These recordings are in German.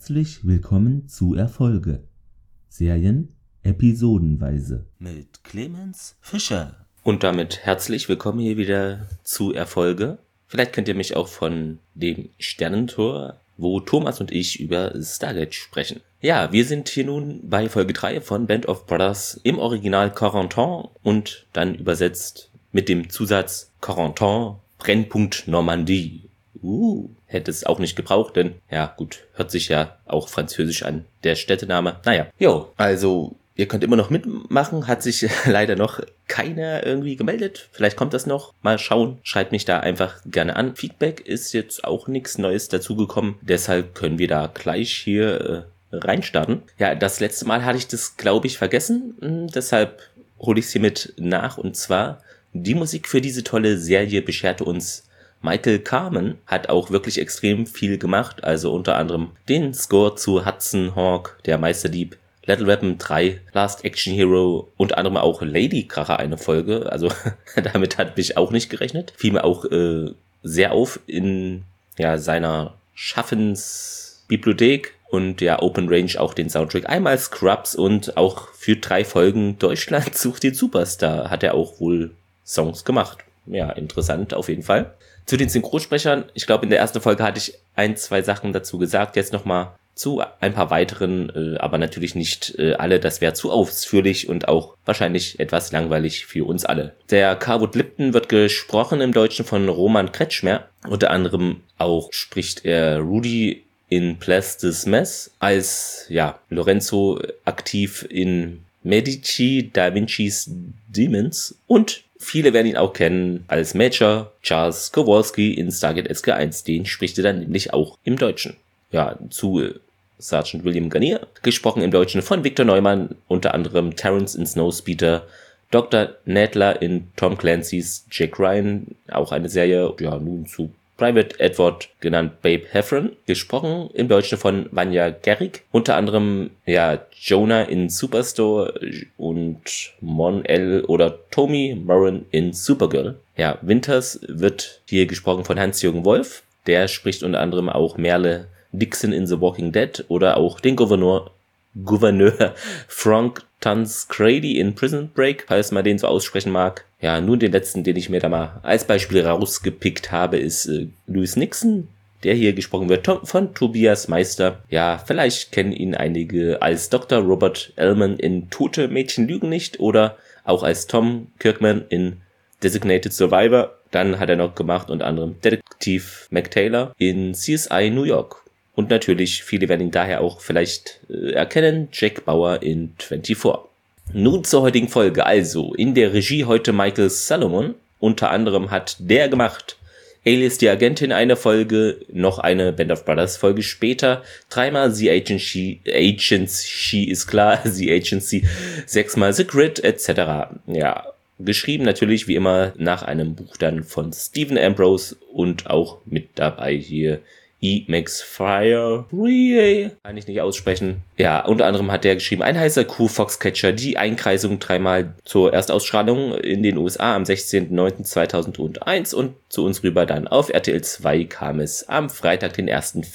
Herzlich willkommen zu Erfolge. Serien episodenweise. Mit Clemens Fischer. Und damit herzlich willkommen hier wieder zu Erfolge. Vielleicht kennt ihr mich auch von dem Sternentor, wo Thomas und ich über Stargate sprechen. Ja, wir sind hier nun bei Folge 3 von Band of Brothers im Original Corentin und dann übersetzt mit dem Zusatz Corentin Brennpunkt Normandie. Hätte es auch nicht gebraucht, denn, ja gut, hört sich ja auch französisch an, der Städtename. Naja, also ihr könnt immer noch mitmachen, hat sich leider noch keiner irgendwie gemeldet. Vielleicht kommt das noch, mal schauen. Schreibt mich da einfach gerne an. Feedback ist jetzt auch nichts Neues dazugekommen, deshalb können wir da gleich hier reinstarten. Ja, das letzte Mal hatte ich das, glaube ich, vergessen, deshalb hole ich es hiermit nach. Und zwar, die Musik für diese tolle Serie bescherte uns Michael Kamen, hat auch wirklich extrem viel gemacht, also unter anderem den Score zu Hudson Hawk, der Meisterdieb, Lethal Weapon 3, Last Action Hero, unter anderem auch Ladykracher eine Folge, also damit hat mich auch nicht gerechnet. Fiel mir auch sehr auf in seiner Schaffensbibliothek und Open Range auch den Soundtrack. Einmal Scrubs und auch für 3 Folgen Deutschland sucht den Superstar, hat er auch wohl Songs gemacht. Ja, interessant auf jeden Fall. Zu den Synchronsprechern, ich glaube in der ersten Folge hatte ich 1-2 Sachen dazu gesagt, jetzt nochmal zu ein paar weiteren, aber natürlich nicht alle, das wäre zu ausführlich und auch wahrscheinlich etwas langweilig für uns alle. Der Carwood Lipton wird gesprochen im Deutschen von Roman Kretschmer, unter anderem auch spricht er Rudy in Place des Mes, als Lorenzo aktiv in Medici Da Vinci's Demons und viele werden ihn auch kennen als Major Charles Kowalski in Stargate SG-1. Den spricht er dann nämlich auch im Deutschen. Ja, zu Sergeant William Garnier, gesprochen im Deutschen von Victor Neumann, unter anderem Terrence in Snowspeeder, Dr. Nadler in Tom Clancy's Jack Ryan, auch eine Serie, nun zu Private Edward, genannt Babe Heffron, gesprochen im Deutschen von Vanja Gerrig, unter anderem Jonah in Superstore und Mon L. oder Tommy Moran in Supergirl. Ja, Winters wird hier gesprochen von Hans-Jürgen Wolf, der spricht unter anderem auch Merle Dixon in The Walking Dead oder auch den Gouverneur Frank Tansgrady in Prison Break, falls man den so aussprechen mag. Ja, nun den letzten, den ich mir da mal als Beispiel rausgepickt habe, ist Louis Nixon, der hier gesprochen wird von Tobias Meister. Ja, vielleicht kennen ihn einige als Dr. Robert Ellman in Tote Mädchen lügen nicht oder auch als Tom Kirkman in Designated Survivor. Dann hat er noch gemacht unter anderem Detektiv McTaylor in CSI New York. Und natürlich, viele werden ihn daher auch vielleicht erkennen, Jack Bauer in 24. Nun zur heutigen Folge. Also, in der Regie heute Michael Salomon. Unter anderem hat der gemacht Alias die Agentin eine Folge, noch eine Band of Brothers Folge später, 3-mal The Agency ist klar, The Agency, 6-mal The Grid, etc. Ja, geschrieben natürlich wie immer nach einem Buch dann von Stephen Ambrose und auch mit dabei hier E. Max Fryer, kann ich nicht aussprechen. Ja, unter anderem hat der geschrieben, ein heißer Kuh, Foxcatcher, die Einkreisung 3-mal zur Erstausstrahlung in den USA am 16.09.2001 und zu uns rüber dann auf RTL 2 kam es am Freitag, den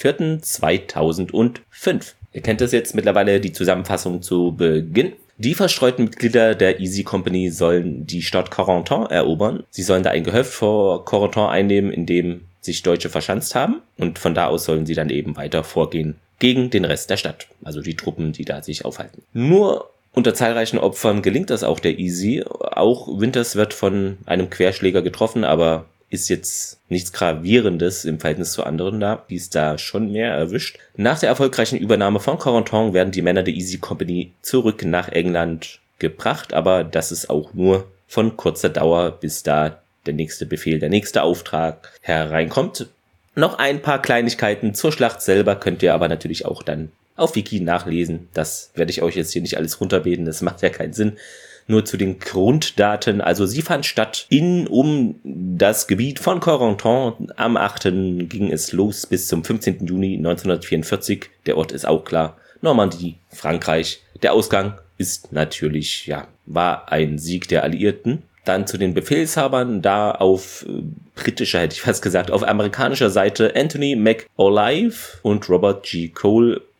1.04.2005. Ihr kennt das jetzt mittlerweile, die Zusammenfassung zu Beginn. Die verstreuten Mitglieder der Easy Company sollen die Stadt Corentin erobern. Sie sollen da ein Gehöft vor Corentin einnehmen, in dem sich Deutsche verschanzt haben und von da aus sollen sie dann eben weiter vorgehen gegen den Rest der Stadt, also die Truppen, die da sich aufhalten. Nur unter zahlreichen Opfern gelingt das auch der Easy. Auch Winters wird von einem Querschläger getroffen, aber ist jetzt nichts Gravierendes im Verhältnis zu anderen da, die es da schon mehr erwischt. Nach der erfolgreichen Übernahme von Corentin werden die Männer der Easy Company zurück nach England gebracht, aber das ist auch nur von kurzer Dauer, bis da der nächste Befehl, der nächste Auftrag hereinkommt. Noch ein paar Kleinigkeiten zur Schlacht selber könnt ihr aber natürlich auch dann auf Wiki nachlesen. Das werde ich euch jetzt hier nicht alles runterbeten, das macht ja keinen Sinn. Nur zu den Grunddaten, also sie fand statt um das Gebiet von Corentin. Am 8. ging es los bis zum 15. Juni 1944. Der Ort ist auch klar, Normandie, Frankreich. Der Ausgang ist natürlich, war ein Sieg der Alliierten. Dann zu den Befehlshabern, da auf britischer, hätte ich fast gesagt, auf amerikanischer Seite Anthony McAuliffe und Robert G. Cole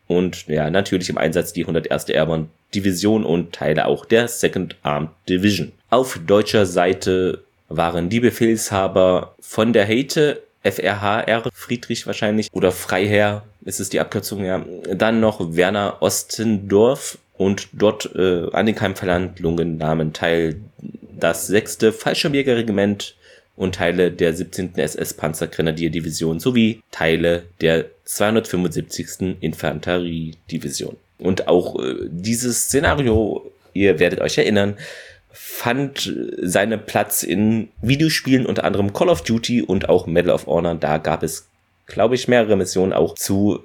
und ja, natürlich im Einsatz die 101. Airborne Division und Teile auch der Second Armed Division. Auf deutscher Seite waren die Befehlshaber von der Heyte, FRHR, Friedrich wahrscheinlich, oder Freiherr, ist es die Abkürzung, ja. Dann noch Werner Ostendorf und dort an den Kampfverhandlungen nahmen teil das 6. Fallschirmjägerregiment und Teile der 17. SS-Panzergrenadierdivision sowie Teile der 275. Infanteriedivision. Und auch dieses Szenario, ihr werdet euch erinnern, fand seinen Platz in Videospielen, unter anderem Call of Duty und auch Medal of Honor. Da gab es, glaube ich, mehrere Missionen auch zu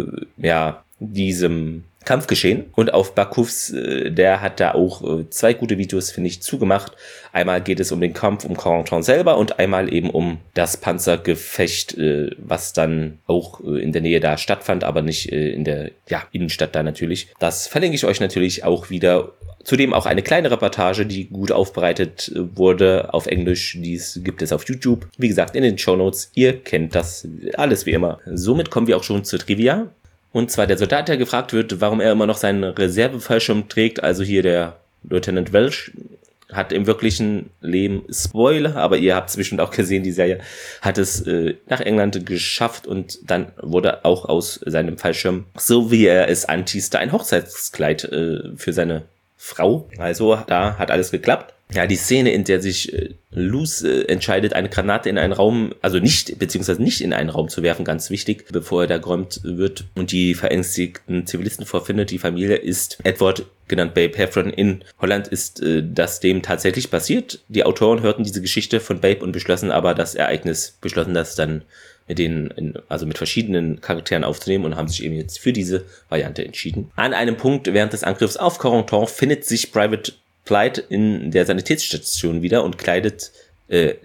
diesem Kampfgeschehen. Und auf Bakufs, der hat da auch 2 gute Videos, finde ich, zugemacht. Einmal geht es um den Kampf um Corentin selber und einmal eben um das Panzergefecht, was dann auch in der Nähe da stattfand, aber nicht in der Innenstadt da natürlich. Das verlinke ich euch natürlich auch wieder. Zudem auch eine kleine Reportage, die gut aufbereitet wurde auf Englisch. Dies gibt es auf YouTube. Wie gesagt, in den Shownotes. Ihr kennt das alles wie immer. Somit kommen wir auch schon zur Trivia. Und zwar der Soldat, der gefragt wird, warum er immer noch seinen Reservefallschirm trägt. Also hier der Lieutenant Welch hat im wirklichen Leben, Spoiler, aber ihr habt es bestimmt auch gesehen, die Serie, hat es nach England geschafft und dann wurde auch aus seinem Fallschirm, so wie er es antießte, ein Hochzeitskleid für seine Frau. Also da hat alles geklappt. Ja, die Szene, in der sich Luz entscheidet, eine Granate in einen Raum, also nicht in einen Raum zu werfen, ganz wichtig, bevor er da geräumt wird und die verängstigten Zivilisten vorfindet. Die Familie ist Edward, genannt Babe Heffron. In Holland ist das dem tatsächlich passiert. Die Autoren hörten diese Geschichte von Babe und beschlossen das dann mit verschiedenen Charakteren aufzunehmen und haben sich eben jetzt für diese Variante entschieden. An einem Punkt während des Angriffs auf Corentin findet sich Private Plight in der Sanitätsstation wieder und er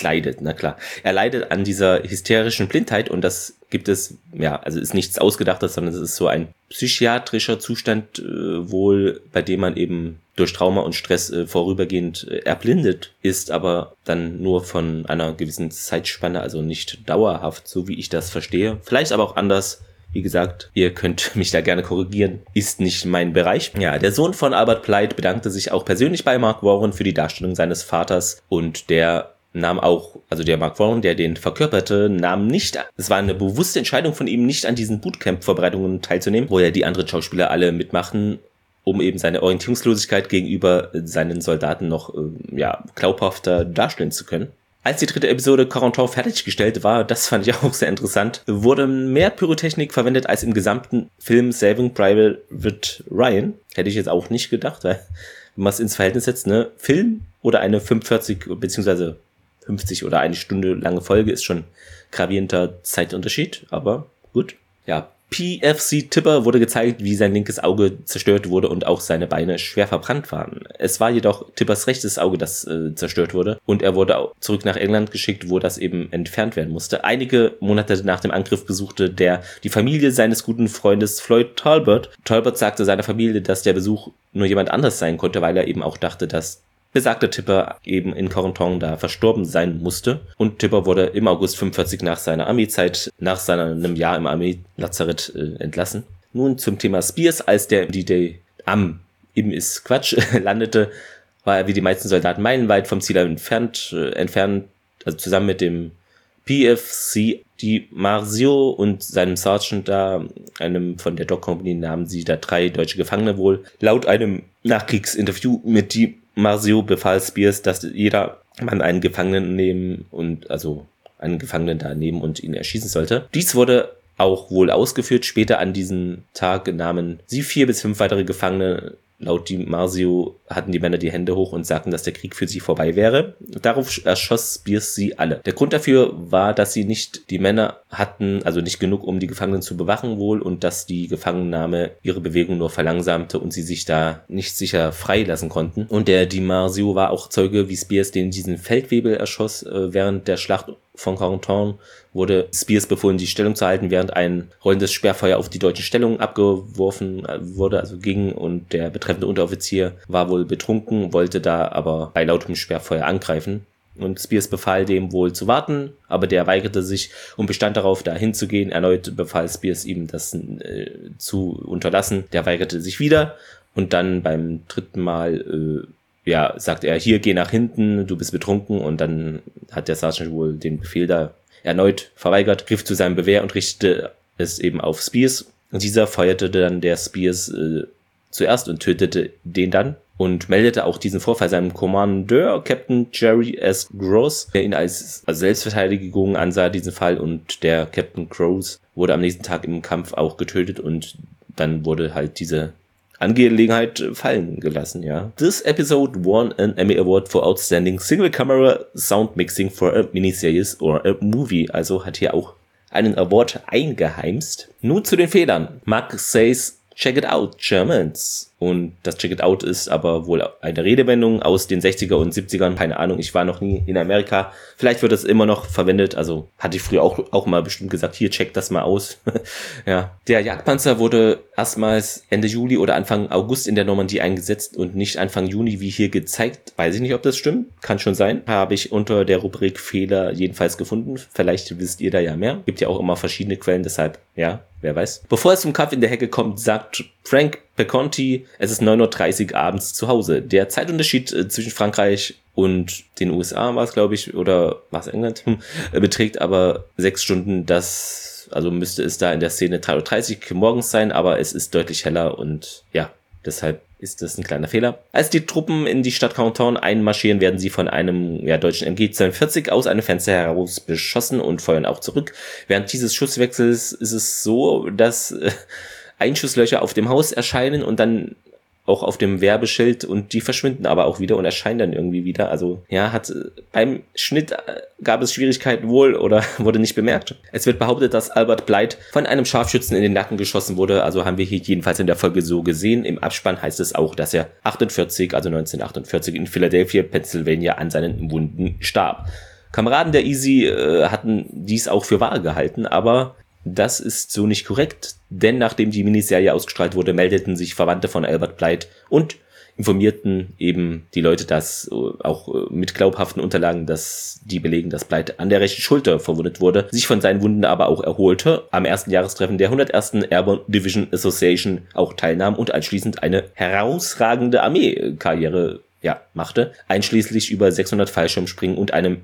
leidet an dieser hysterischen Blindheit und das gibt es, ist nichts Ausgedachtes, sondern es ist so ein psychiatrischer Zustand wohl, bei dem man eben durch Trauma und Stress vorübergehend erblindet ist, aber dann nur von einer gewissen Zeitspanne, also nicht dauerhaft, so wie ich das verstehe. Vielleicht aber auch anders. Wie gesagt, ihr könnt mich da gerne korrigieren, ist nicht mein Bereich. Ja, der Sohn von Albert Blythe bedankte sich auch persönlich bei Mark Warren für die Darstellung seines Vaters und der Mark Warren, der den verkörperte, es war eine bewusste Entscheidung von ihm, nicht an diesen Bootcamp-Vorbereitungen teilzunehmen, wo ja die anderen Schauspieler alle mitmachten, um eben seine Orientierungslosigkeit gegenüber seinen Soldaten noch glaubhafter darstellen zu können. Als die 3. Episode Corentin fertiggestellt war, das fand ich auch sehr interessant, wurde mehr Pyrotechnik verwendet als im gesamten Film Saving Private Ryan. Hätte ich jetzt auch nicht gedacht, weil wenn man es ins Verhältnis setzt, ne, Film oder eine 45 bzw. 50 oder eine Stunde lange Folge ist schon gravierender Zeitunterschied, aber gut. Ja, PFC Tipper wurde gezeigt, wie sein linkes Auge zerstört wurde und auch seine Beine schwer verbrannt waren. Es war jedoch Tippers rechtes Auge, das zerstört wurde und er wurde auch zurück nach England geschickt, wo das eben entfernt werden musste. Einige Monate nach dem Angriff besuchte die Familie seines guten Freundes Floyd Talbot. Talbot sagte seiner Familie, dass der Besuch nur jemand anders sein konnte, weil er eben auch dachte, dass besagter Tipper eben in Corentin da verstorben sein musste. Und Tipper wurde im August 45 nach seiner Armeezeit, nach seinem Jahr im Armeelazarett entlassen. Nun zum Thema Spears. Als der D-Day landete, war er wie die meisten Soldaten meilenweit vom Ziel entfernt, also zusammen mit dem PFC Di Marzio und seinem Sergeant da, einem von der Dog Company, nahmen sie da 3 deutsche Gefangene wohl. Laut einem Nachkriegsinterview mit Di Marzio befahl Spears, dass jeder Mann einen Gefangenen nehmen und ihn erschießen sollte. Dies wurde auch wohl ausgeführt. Später an diesem Tag nahmen sie 4 bis 5 weitere Gefangene. Laut Di Marzio hatten die Männer die Hände hoch und sagten, dass der Krieg für sie vorbei wäre. Darauf erschoss Spears sie alle. Der Grund dafür war, dass sie nicht die Männer hatten, also nicht genug, um die Gefangenen zu bewachen wohl, und dass die Gefangennahme ihre Bewegung nur verlangsamte und sie sich da nicht sicher freilassen konnten. Und der Di Marzio war auch Zeuge, wie Spears diesen Feldwebel erschoss. Während der Schlacht von Corentin wurde Spears befohlen, die Stellung zu halten, während ein rollendes Sperrfeuer auf die deutschen Stellungen abgeworfen wurde, und der betreffende Unteroffizier war wohl betrunken, wollte da aber bei lautem Sperrfeuer angreifen. und Spears befahl dem wohl zu warten, aber der weigerte sich und bestand darauf, da hinzugehen. Erneut befahl Spears ihm das zu unterlassen. Der weigerte sich wieder und dann beim dritten Mal sagt er, hier, geh nach hinten, du bist betrunken, und dann hat der Sergeant wohl den Befehl da erneut verweigert, griff zu seinem Gewehr und richtete es eben auf Spears. Und dieser feuerte dann der Spears zuerst und tötete den dann und meldete auch diesen Vorfall seinem Kommandeur, Captain Jerry S. Gross, der ihn als Selbstverteidigung ansah, diesen Fall, und der Captain Gross wurde am nächsten Tag im Kampf auch getötet und dann wurde halt diese Angelegenheit fallen gelassen, ja. This episode won an Emmy Award for Outstanding Single Camera Sound Mixing for a Miniseries or a Movie. Also hat hier auch einen Award eingeheimst. Nun zu den Fehlern. Mark says, check it out, Germans. Und das Check it out ist aber wohl eine Redewendung aus den 60er und 70ern. Keine Ahnung, ich war noch nie in Amerika. Vielleicht wird das immer noch verwendet. Also hatte ich früher auch mal bestimmt gesagt, hier, check das mal aus. Ja. Der Jagdpanzer wurde erstmals Ende Juli oder Anfang August in der Normandie eingesetzt und nicht Anfang Juni, wie hier gezeigt. Weiß ich nicht, ob das stimmt. Kann schon sein. Habe ich unter der Rubrik Fehler jedenfalls gefunden. Vielleicht wisst ihr da ja mehr. Gibt ja auch immer verschiedene Quellen, deshalb, ja, wer weiß. Bevor es zum Kampf in der Hecke kommt, sagt Frank Peconti, es ist 9:30 Uhr abends zu Hause. Der Zeitunterschied zwischen Frankreich und den USA war es, glaube ich, oder war es England, beträgt aber 6 Stunden. Also müsste es da in der Szene 3:30 Uhr morgens sein, aber es ist deutlich heller und ja, deshalb ist das ein kleiner Fehler. Als die Truppen in die Stadt Canton einmarschieren, werden sie von einem deutschen MG-42 aus einem Fenster heraus beschossen und feuern auch zurück. Während dieses Schusswechsels ist es so, dass Einschusslöcher auf dem Haus erscheinen und dann auch auf dem Werbeschild, und die verschwinden aber auch wieder und erscheinen dann irgendwie wieder. Also ja, beim Schnitt gab es Schwierigkeiten wohl oder wurde nicht bemerkt. Es wird behauptet, dass Albert Blythe von einem Scharfschützen in den Nacken geschossen wurde. Also haben wir hier jedenfalls in der Folge so gesehen. Im Abspann heißt es auch, dass er 1948 in Philadelphia, Pennsylvania an seinen Wunden starb. Kameraden der Easy hatten dies auch für wahr gehalten, aber das ist so nicht korrekt, denn nachdem die Miniserie ausgestrahlt wurde, meldeten sich Verwandte von Albert Blythe und informierten eben die Leute, dass auch mit glaubhaften Unterlagen, dass die belegen, dass Blythe an der rechten Schulter verwundet wurde, sich von seinen Wunden aber auch erholte, am ersten Jahrestreffen der 101. Airborne Division Association auch teilnahm und anschließend eine herausragende Armeekarriere machte, einschließlich über 600 Fallschirmspringen und einem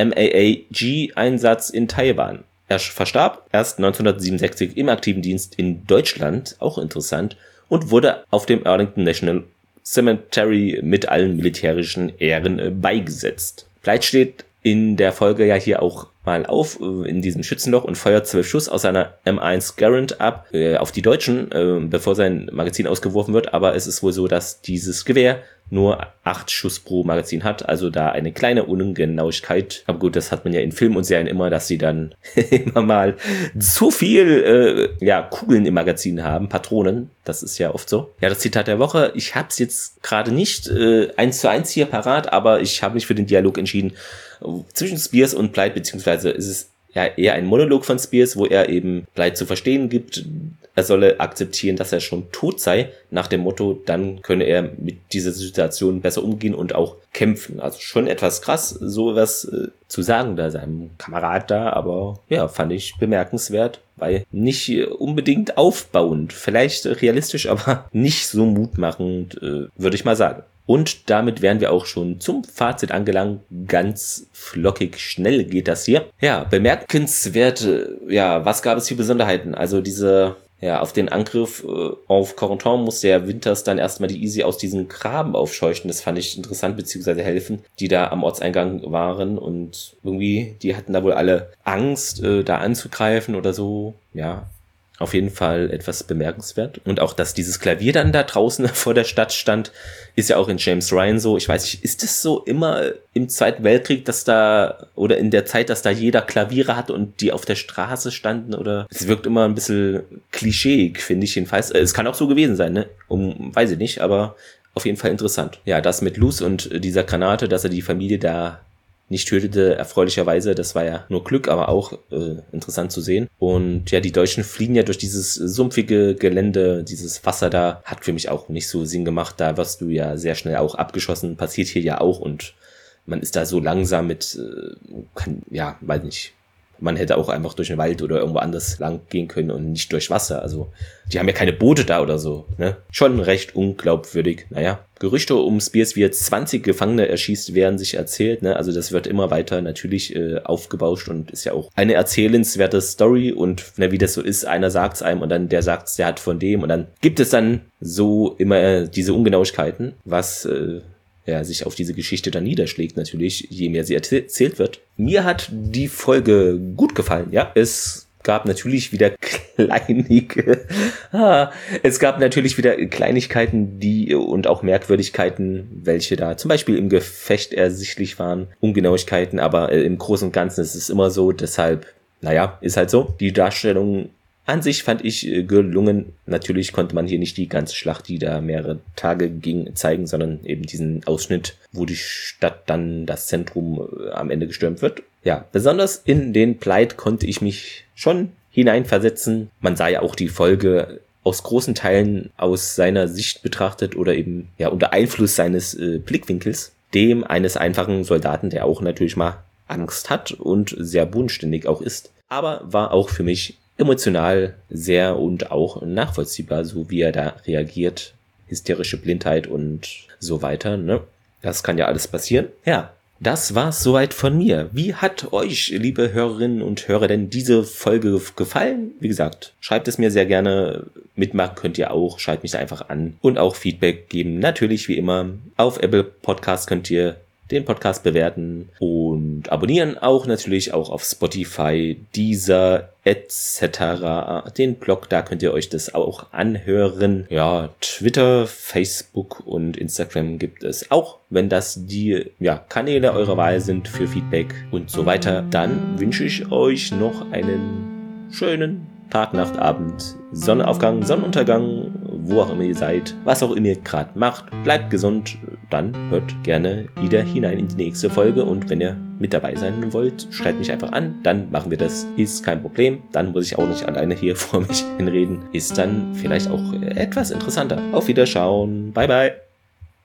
MAAG-Einsatz in Taiwan. Er verstarb erst 1967 im aktiven Dienst in Deutschland, auch interessant, und wurde auf dem Arlington National Cemetery mit allen militärischen Ehren beigesetzt. Blythe steht in der Folge ja hier auch mal auf, in diesem Schützenloch, und feuert 12 Schuss aus seiner M1 Garand ab, auf die Deutschen, bevor sein Magazin ausgeworfen wird, aber es ist wohl so, dass dieses Gewehr nur 8 Schuss pro Magazin hat, also da eine kleine Ungenauigkeit. Aber gut, das hat man ja in Filmen und Serien immer, dass sie dann immer mal zu viel Kugeln im Magazin haben, Patronen, das ist ja oft so. Ja, das Zitat der Woche, ich habe es jetzt gerade nicht 1:1 hier parat, aber ich habe mich für den Dialog entschieden zwischen Spears und Blythe, beziehungsweise ist es ja eher ein Monolog von Spears, wo er eben Blythe zu verstehen gibt, er solle akzeptieren, dass er schon tot sei, nach dem Motto, dann könne er mit dieser Situation besser umgehen und auch kämpfen. Also schon etwas krass, sowas zu sagen da seinem Kamerad da, aber ja, fand ich bemerkenswert, weil nicht unbedingt aufbauend, vielleicht realistisch, aber nicht so mutmachend, würde ich mal sagen. Und damit wären wir auch schon zum Fazit angelangt. Ganz flockig, schnell geht das hier. Ja, bemerkenswert, was gab es für Besonderheiten? Also auf den Angriff auf Corentin musste der Winters dann erstmal die Easy aus diesen Graben aufscheuchen. Das fand ich interessant, beziehungsweise helfen, die da am Ortseingang waren. Und irgendwie, die hatten da wohl alle Angst, da anzugreifen oder so. Ja, auf jeden Fall etwas bemerkenswert. Und auch, dass dieses Klavier dann da draußen vor der Stadt stand, ist ja auch in James Ryan so. Ich weiß nicht, ist es so immer im Zweiten Weltkrieg, dass da, oder in der Zeit, dass da jeder Klaviere hatte und die auf der Straße standen, oder? Es wirkt immer ein bisschen klischeeig, finde ich jedenfalls. Es kann auch so gewesen sein, ne? Weiß ich nicht, aber auf jeden Fall interessant. Ja, das mit Luz und dieser Granate, dass er die Familie da nicht tötete, erfreulicherweise, das war ja nur Glück, aber auch interessant zu sehen. Und ja, die Deutschen fliehen ja durch dieses sumpfige Gelände, dieses Wasser da, hat für mich auch nicht so Sinn gemacht, da wirst du ja sehr schnell auch abgeschossen, passiert hier ja auch, und man ist da so langsam weiß nicht. Man hätte auch einfach durch den Wald oder irgendwo anders lang gehen können und nicht durch Wasser. Also, die haben ja keine Boote da oder so, ne? Schon recht unglaubwürdig. Naja, Gerüchte um Spears, wie jetzt 20 Gefangene erschießt, werden sich erzählt, ne? Also, das wird immer weiter natürlich aufgebauscht und ist ja auch eine erzählenswerte Story. Und ne, wie das so ist, einer sagt's einem und dann der sagt's, der hat von dem. Und dann gibt es dann so immer diese Ungenauigkeiten, was sich auf diese Geschichte dann niederschlägt natürlich, je mehr sie erzählt wird. Mir hat die Folge gut gefallen, ja. Es gab natürlich wieder Kleinigkeiten, die und auch Merkwürdigkeiten, welche da zum Beispiel im Gefecht ersichtlich waren, Ungenauigkeiten, aber im Großen und Ganzen ist es immer so, deshalb, ist halt so. Die Darstellung an sich fand ich gelungen. Natürlich konnte man hier nicht die ganze Schlacht, die da mehrere Tage ging, zeigen, sondern eben diesen Ausschnitt, wo die Stadt dann, das Zentrum am Ende gestürmt wird. Ja, besonders in den Pleit konnte ich mich schon hineinversetzen. Man sah ja auch die Folge aus großen Teilen aus seiner Sicht betrachtet oder eben unter Einfluss seines Blickwinkels, dem eines einfachen Soldaten, der auch natürlich mal Angst hat und sehr bodenständig auch ist. Aber war auch für mich emotional sehr und auch nachvollziehbar, so wie er da reagiert. Hysterische Blindheit und so weiter, ne? Das kann ja alles passieren. Ja, das war's soweit von mir. Wie hat euch, liebe Hörerinnen und Hörer, denn diese Folge gefallen? Wie gesagt, schreibt es mir sehr gerne. Mitmachen könnt ihr auch. Schreibt mich einfach an und auch Feedback geben. Natürlich, wie immer, auf Apple Podcast könnt ihr den Podcast bewerten und abonnieren, auch natürlich auch auf Spotify, Deezer etc. Den Blog, da könnt ihr euch das auch anhören. Ja, Twitter, Facebook und Instagram gibt es auch, wenn das die Kanäle eurer Wahl sind für Feedback und so weiter. Dann wünsche ich euch noch einen schönen Tag, Nacht, Abend, Sonnenaufgang, Sonnenuntergang, wo auch immer ihr seid, was auch immer ihr gerade macht. Bleibt gesund, dann hört gerne wieder hinein in die nächste Folge und wenn ihr mit dabei sein wollt, schreibt mich einfach an, dann machen wir das, ist kein Problem. Dann muss ich auch nicht alleine hier vor mich hinreden, ist dann vielleicht auch etwas interessanter. Auf Wiederschauen, bye bye.